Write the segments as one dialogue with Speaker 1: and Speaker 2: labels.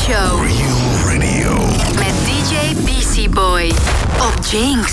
Speaker 1: Show.
Speaker 2: Real Radio.
Speaker 1: Met DJ BC Boy op Jinx.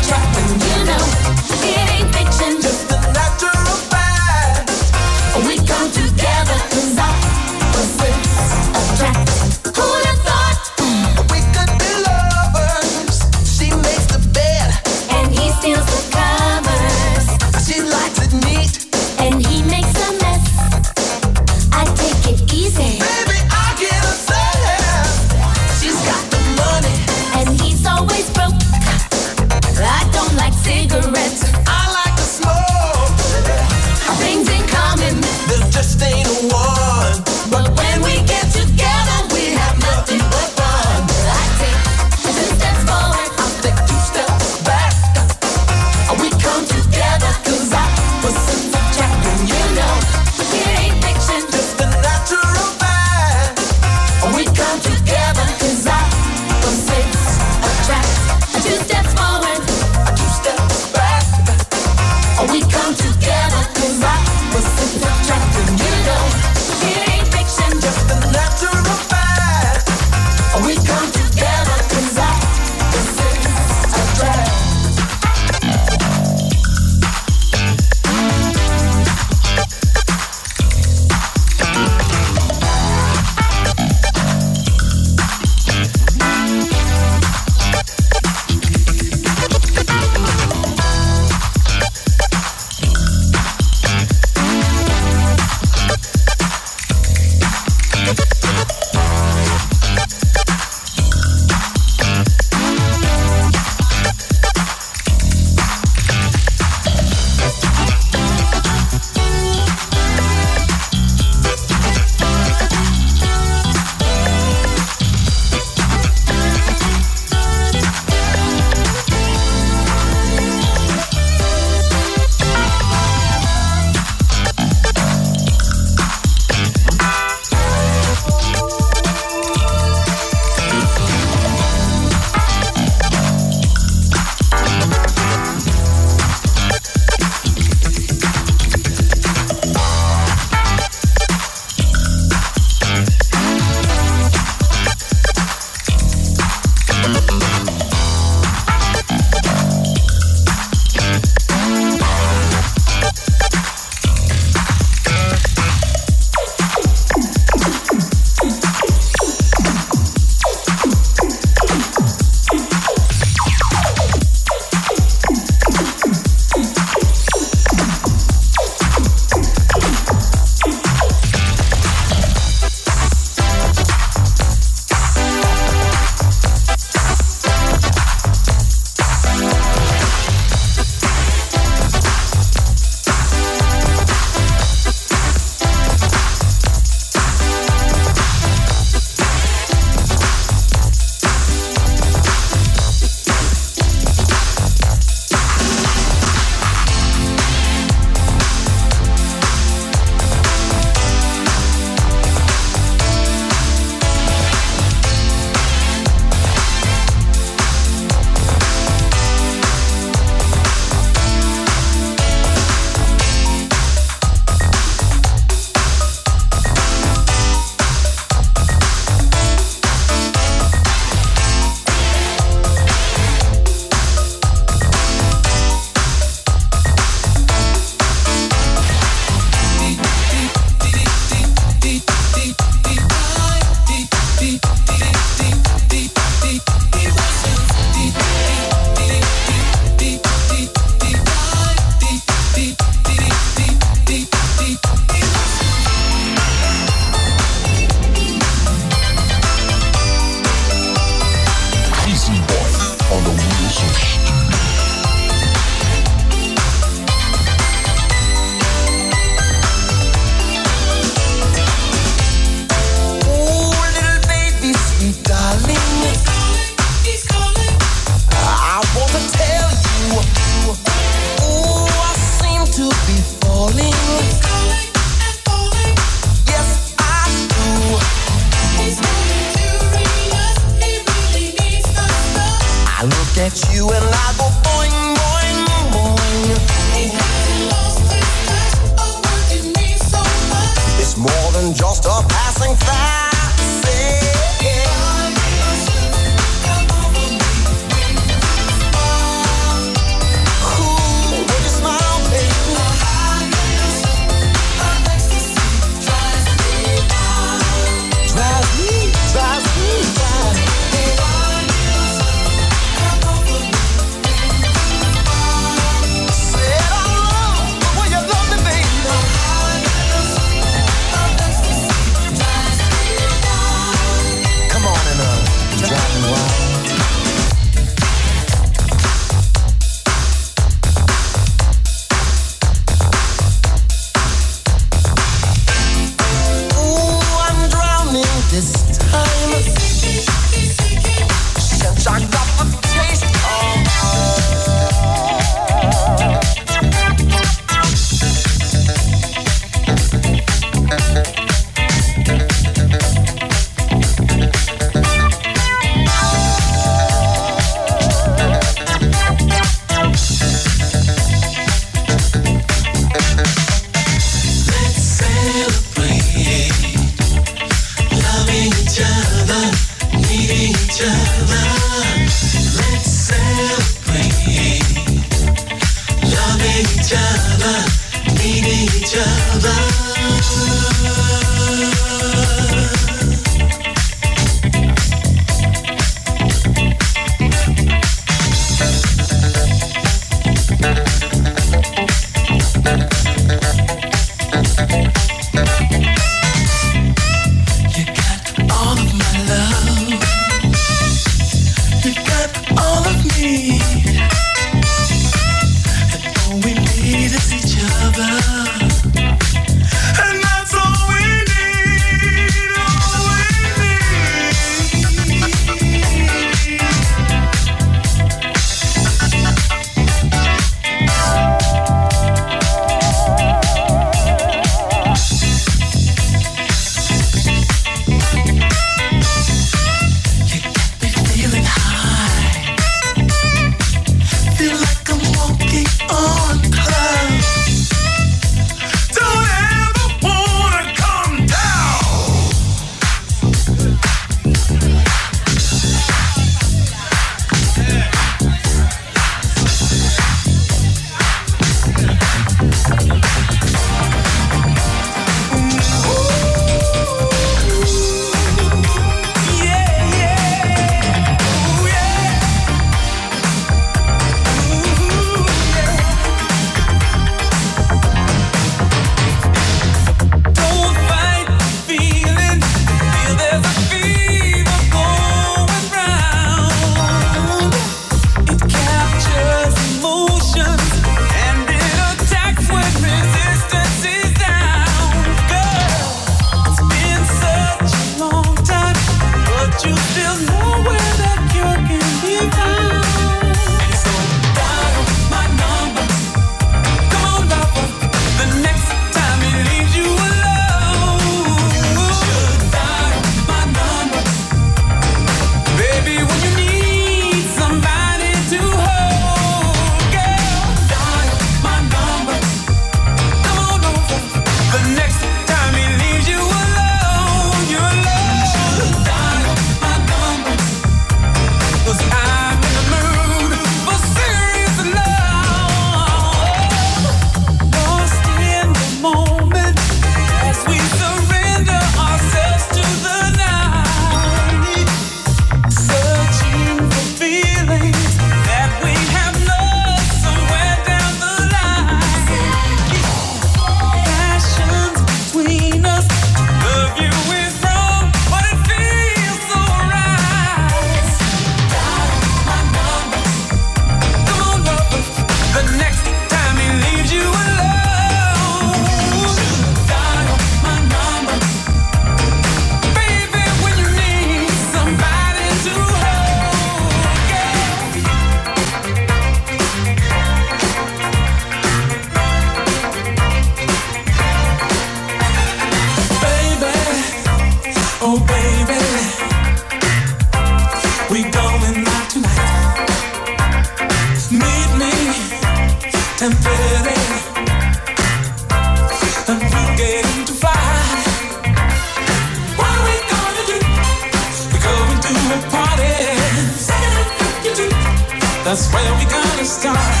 Speaker 2: That's where we gonna start.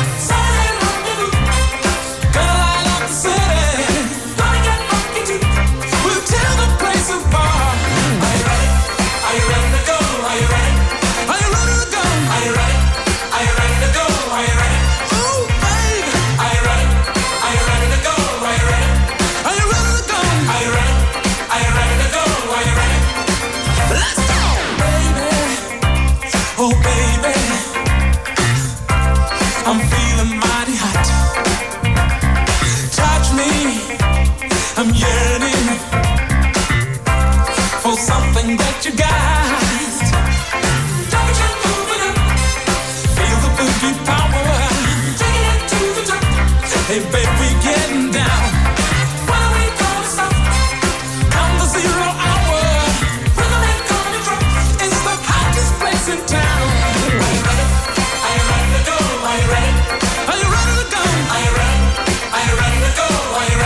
Speaker 2: I'm yearning for something that you got. Temperature moving up, feel the boogie power. Taking it to the top. Hey babe, we getting down. When are we gonna stop? Come the 0 hour. Rhythm ain't gonna drop. It's the hottest place in town. Are you ready? Are you ready to go? Are you ready? Are you ready to go? Are you ready? Are you ready to go? Are you ready?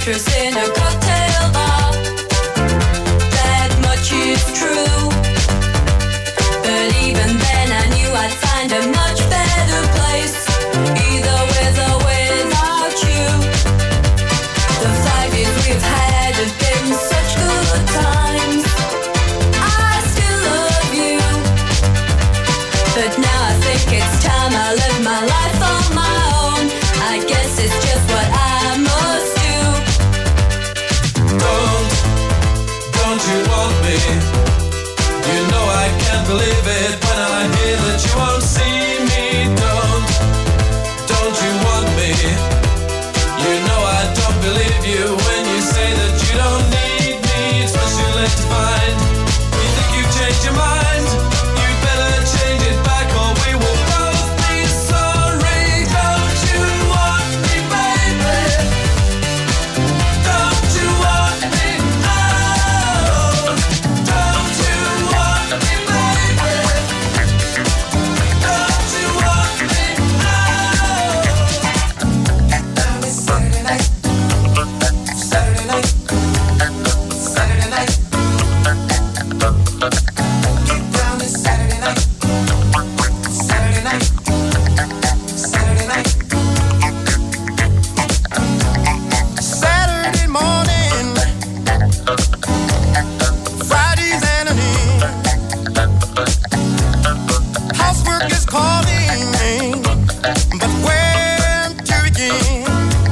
Speaker 3: waitress in a cocktail bar. That much is true. But even then I knew I'd find a much better place, either with or without you. The 5 years we've had have been such good times. I still love you, but now I think it's time I live my life on my own. I guess it's just what I must do.
Speaker 2: Don't you want me? You know I can't believe it when I hear that you won't see me. Don't you want me? You know I don't believe you when you say that you don't need me. It's what you left to find. You think you've changed your mind? You better change it back or we will both be sorry. Don't you want me, baby? Don't you want me? Oh, don't you want me, baby? Don't you want me? Oh, it's Saturday night. Saturday night. Saturday night. Get down, it's Saturday night. Saturday night. Saturday night.
Speaker 4: Saturday morning, Friday's afternoon. Housework is calling me, but where to begin?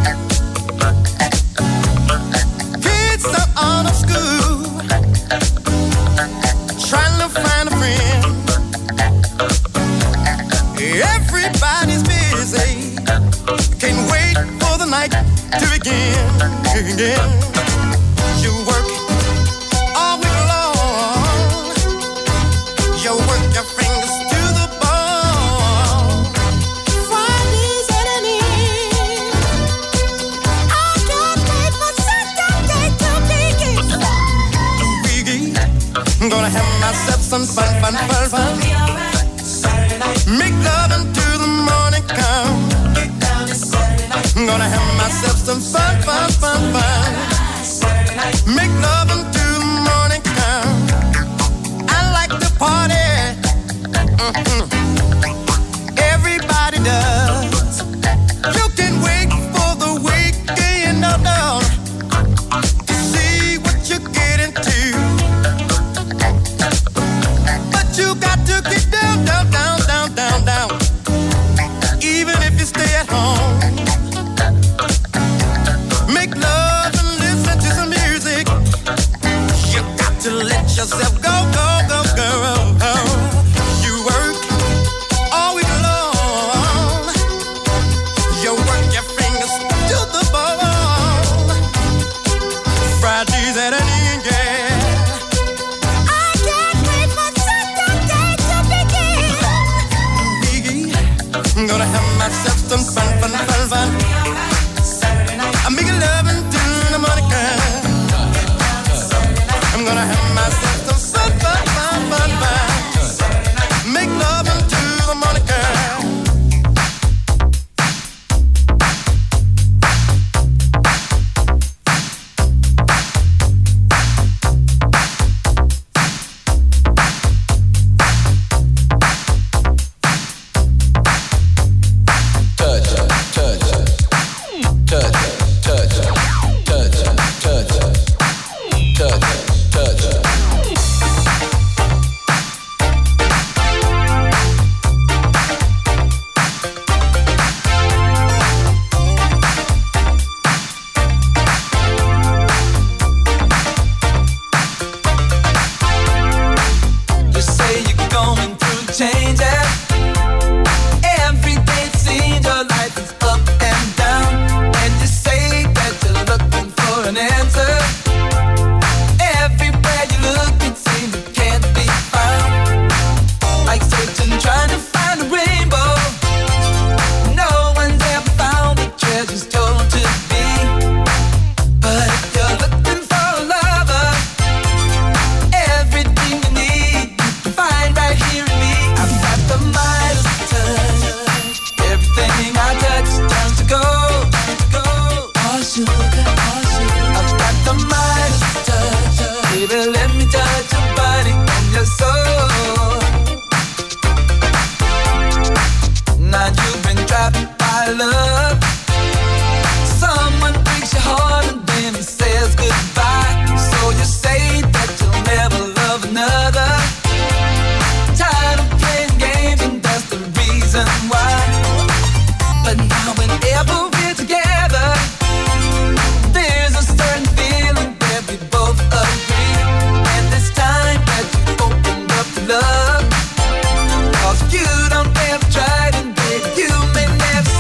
Speaker 4: Kids are out of school, trying to find a friend. Everybody's busy, can't wait for the night to begin. You work all week long, you work your fingers to the bone. Friday's at an end, I can't wait for Saturday to begin. I'm gonna have myself some fun. Make love until the morning come. I'm gonna have myself some fun. Make love until the morning come. I like to party. Everybody does. You can wait for the weekend to see what you get into. But you got to get down. Even if you stay at home. Make love and listen to some music. You got to let yourself go. You work all week long. You work your fingers to the bone. Friday's at an end, yeah. I can't wait for Saturday to begin. I'm gonna have myself some fun. I'm making love until the morning comes. I'm gonna have myself some fun. Make love until the morning comes.
Speaker 2: Touch.
Speaker 5: Love, 'cause you don't ever try, and baby, you may never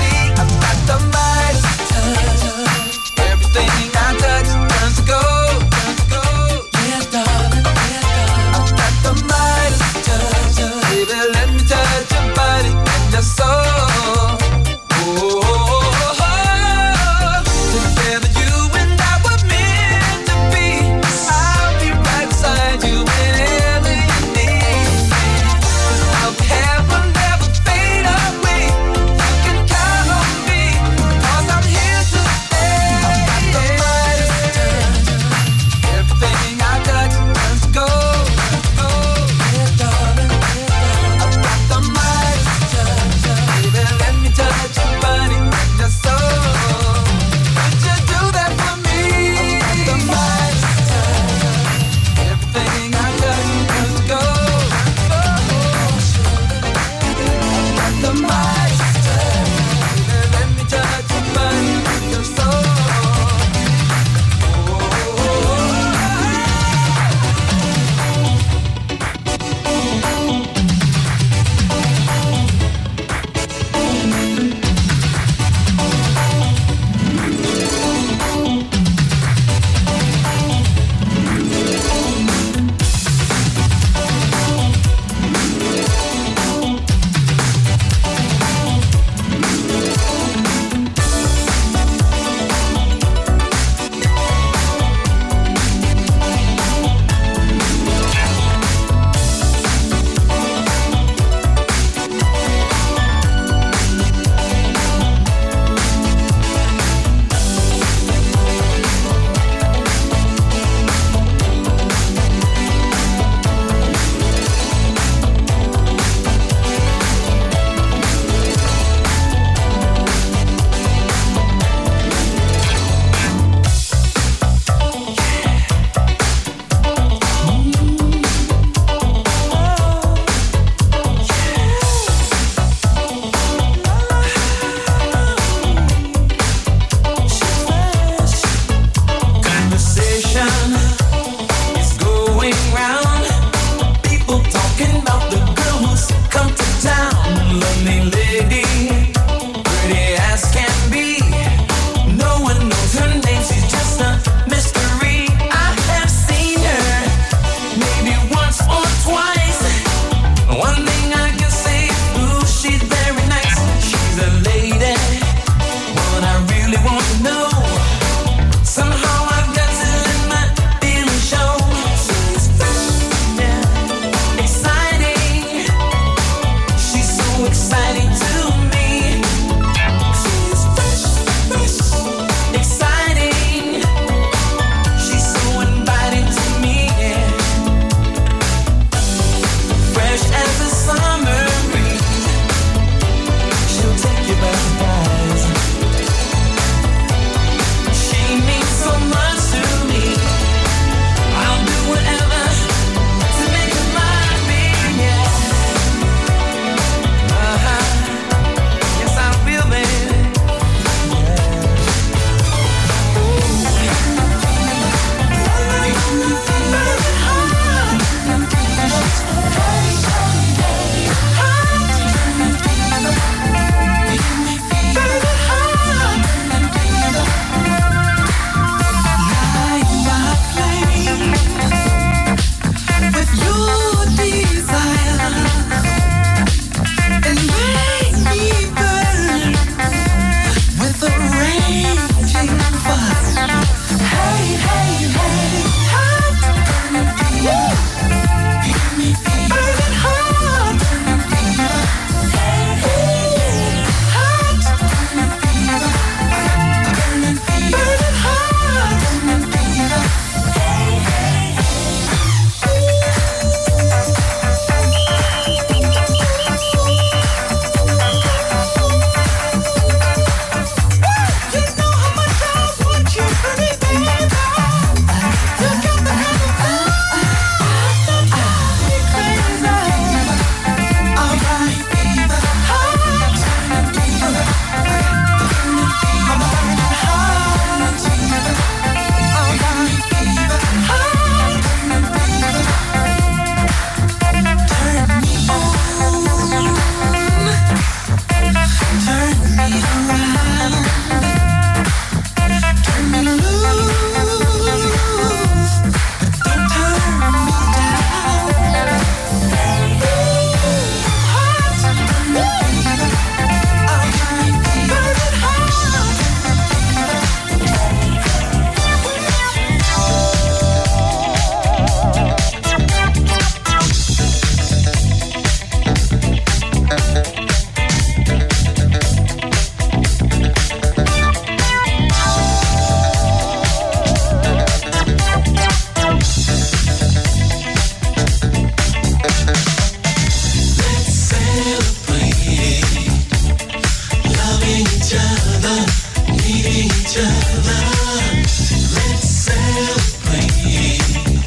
Speaker 2: each other. Let's celebrate.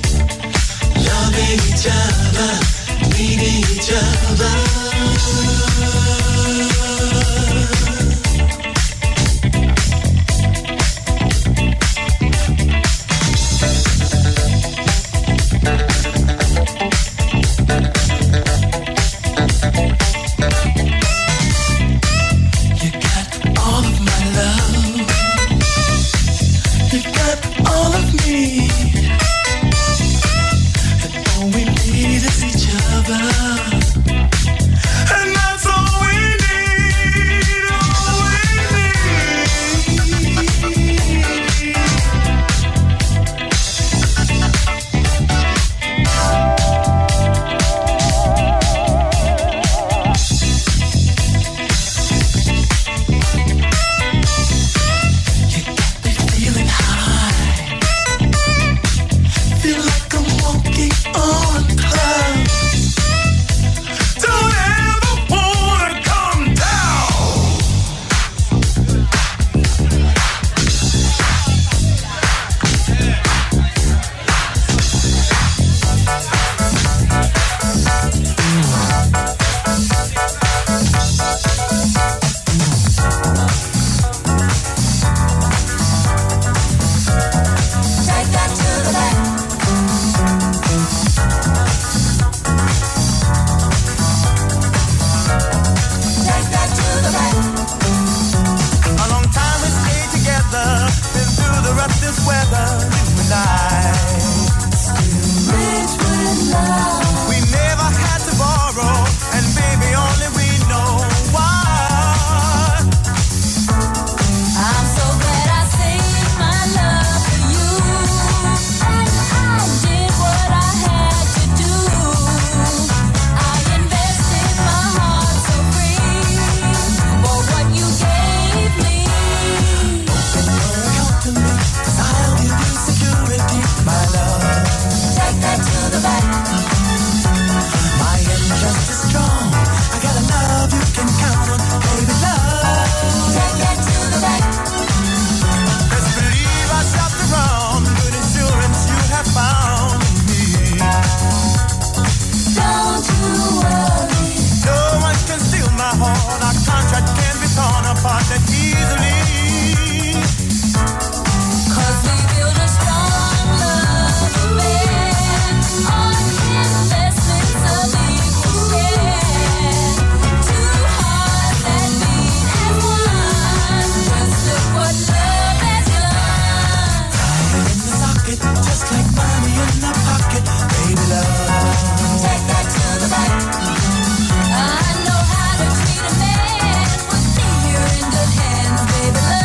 Speaker 2: Loving each other, needing each other.
Speaker 3: I know how to treat a man with me here in good hands, baby love.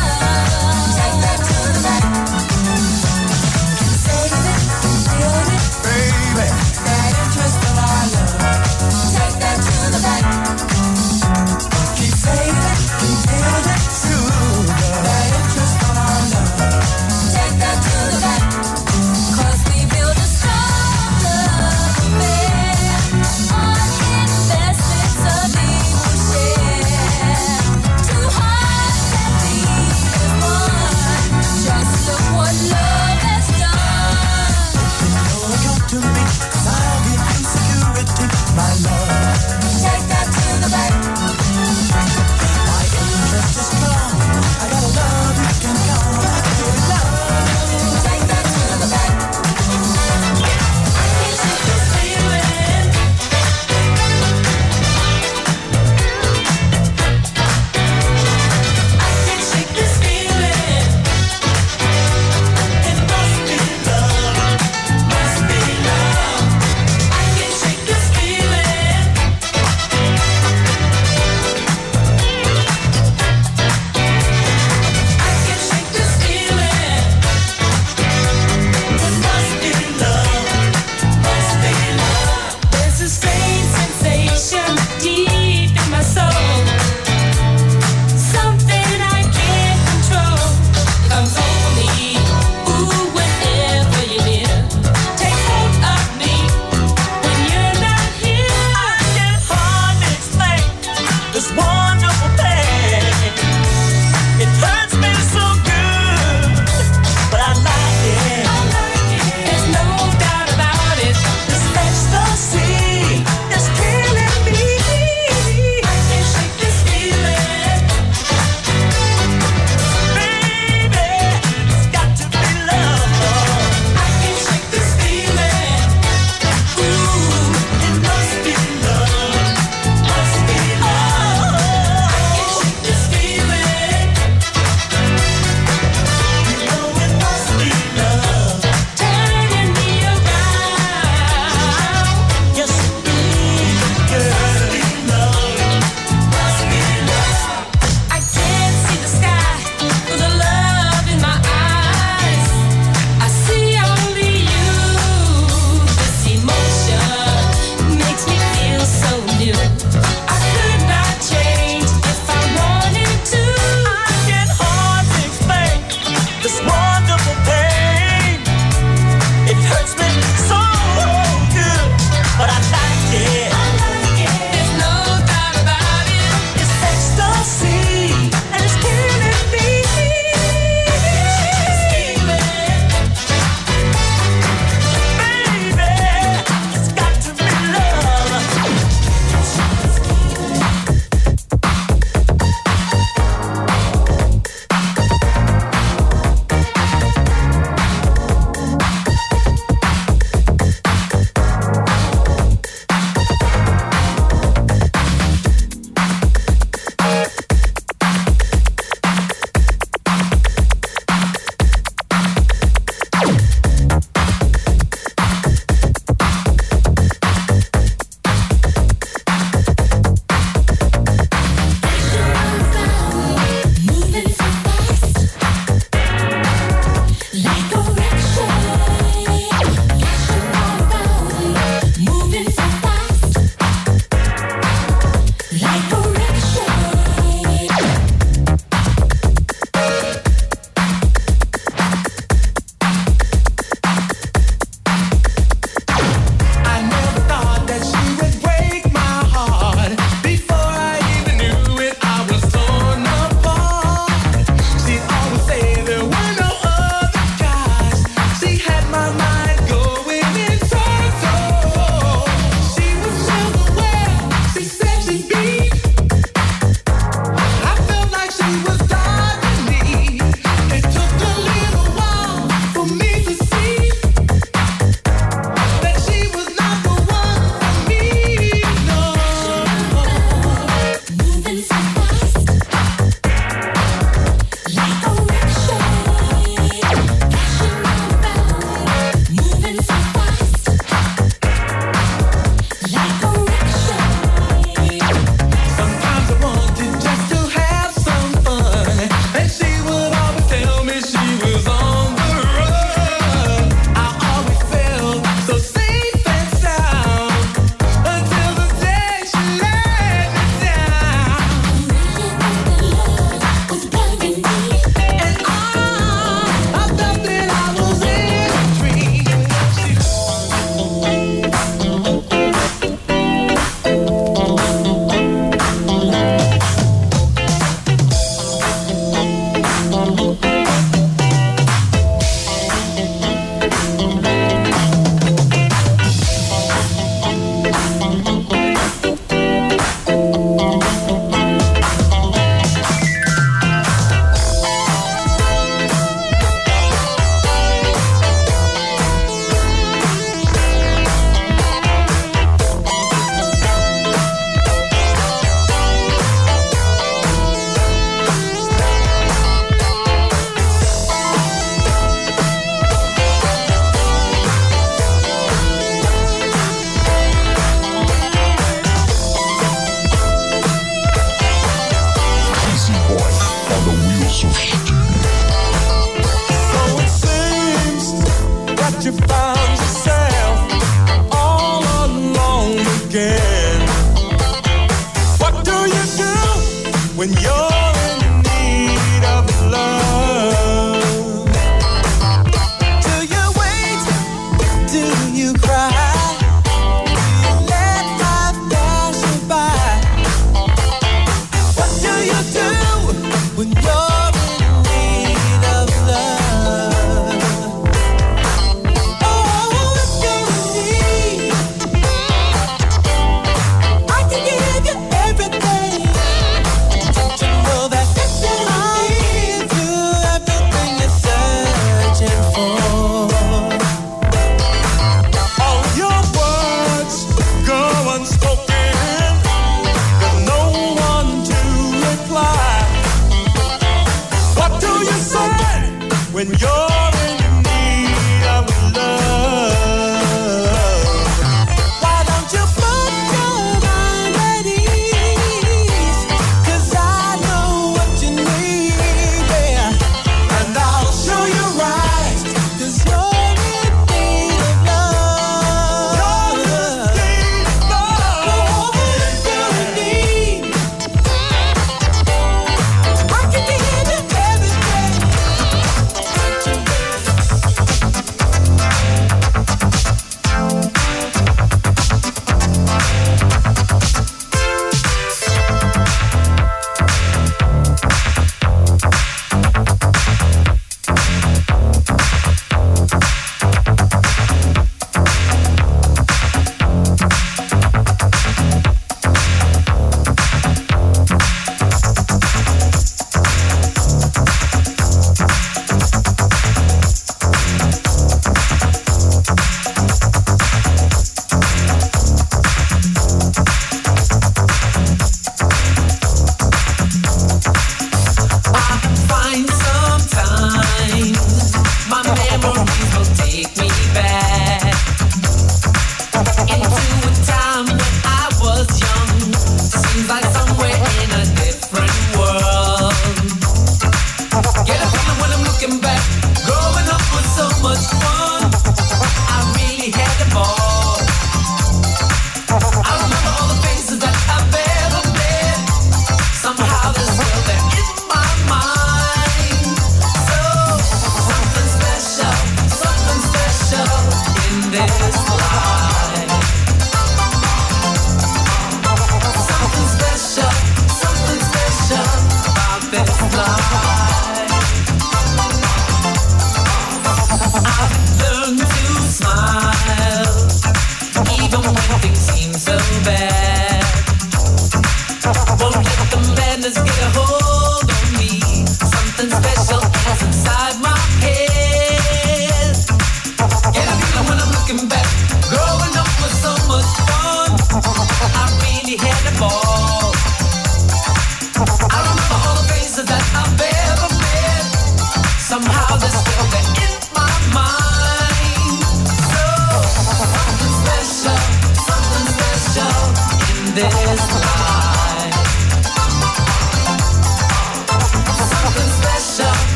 Speaker 2: I remember all the faces that I bear.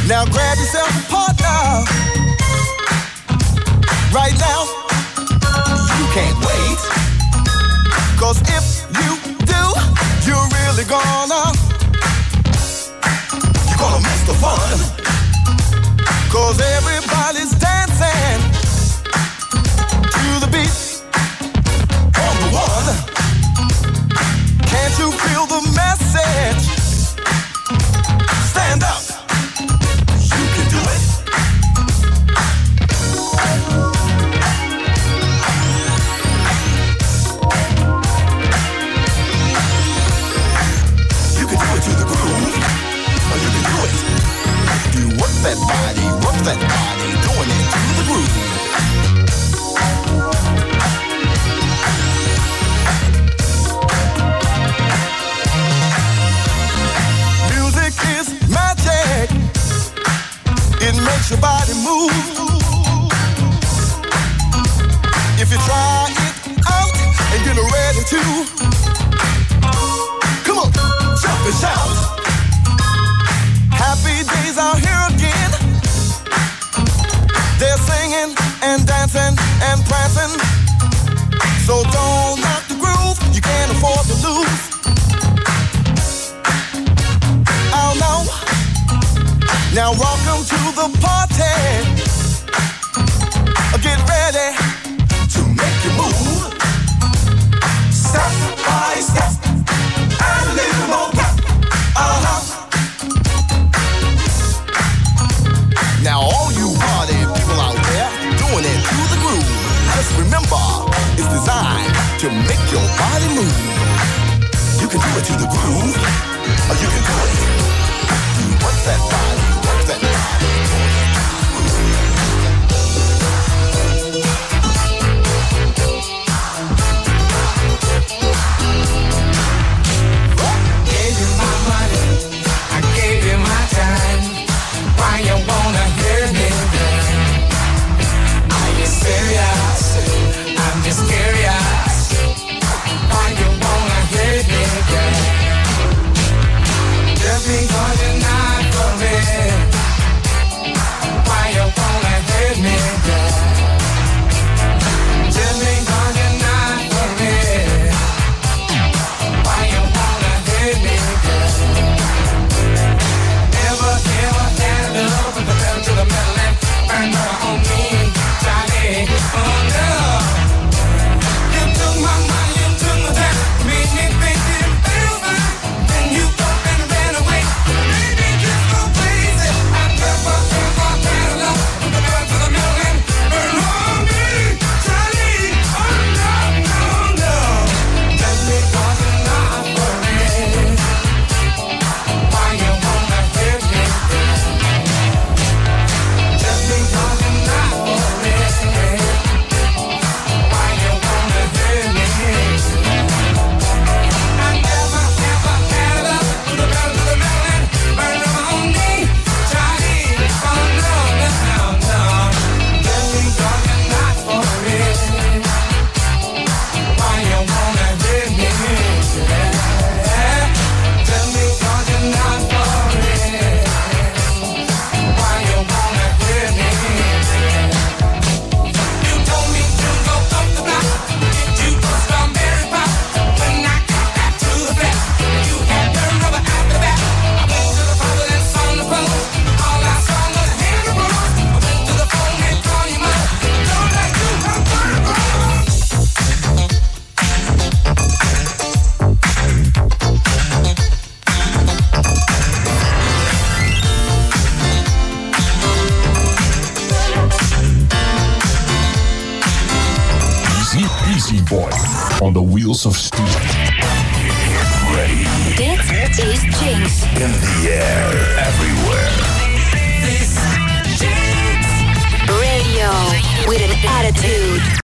Speaker 4: Now grab yourself a partner. Right now, you can't wait. 'Cause if you do, you're really gonna miss the fun. 'Cause everybody's dancing to the beat on the one. Can't you feel the message? Stand up. You can do it. You can do it to the groove. Or you can do it. You work that body, doing it to the groove. Music is magic. It makes your body move. If you try it out and get ready to, come on, jump and shout. Happy days are here again. They're singing and dancing and prancing. So don't knock the groove, you can't afford to lose. Oh no. Now welcome to the party. Get ready to make you move. Step by step, and a little more pep. Now all you party people out there doing it to the groove. Just remember, it's designed to make your body move. You can do it to the groove, or you can do it. You work that body, work that body.
Speaker 2: Gave you my money, I gave you my time. Why you wanna hear me then? Are you serious? I'm just curious. Why you wanna hear me then? Just because you're not for me. Why you wanna hear me then? Just because you're not for me. Why you wanna hear me then? Never ever had love with the pedal to the metal and burn her on me, Johnny. Oh no. You took my money, you took my time, made me think it feel fine. Then you up and ran away, made me just go crazy. I never ever had love with the pedal to the metal and burn her on me, Johnny. Oh no, no, no. Just because you're not for me. Why you wanna hear me? Just because you're not for me. Why you wanna hear me? I never ever had love with the pedal to the metal and burn them on me, Johnny. Oh no, no, no, no. Just because you're not for me. Why you wanna hear me? Just because you're not for me. Why you wanna hear me? You told me to go up the block, get you a strawberry pop. When I got back to the flat, you had the rubber out the back. I went to the father that's on the phone. All I saw was a hand of rose. I went to the phone and called you mother. Don't let you have fun.
Speaker 5: Easy Boy on the wheels of steel. Ready.
Speaker 1: Dit is Jinx.
Speaker 5: In the air, everywhere.
Speaker 1: Radio with an attitude.